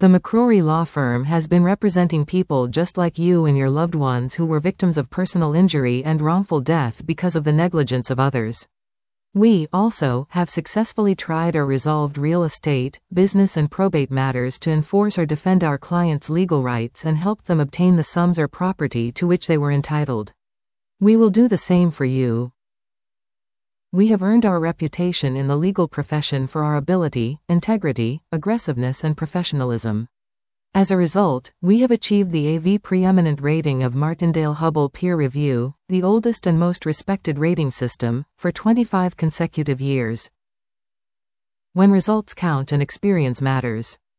The McCrory Law Firm has been representing people just like you and your loved ones who were victims of personal injury and wrongful death because of the negligence of others. We, also, have successfully tried or resolved real estate, business and probate matters to enforce or defend our clients' legal rights and help them obtain the sums or property to which they were entitled. We will do the same for you. We have earned our reputation in the legal profession for our ability, integrity, aggressiveness and professionalism. As a result, we have achieved the AV Preeminent rating of Martindale-Hubbell Peer Review, the oldest and most respected rating system, for 25 consecutive years. When results count and experience matters.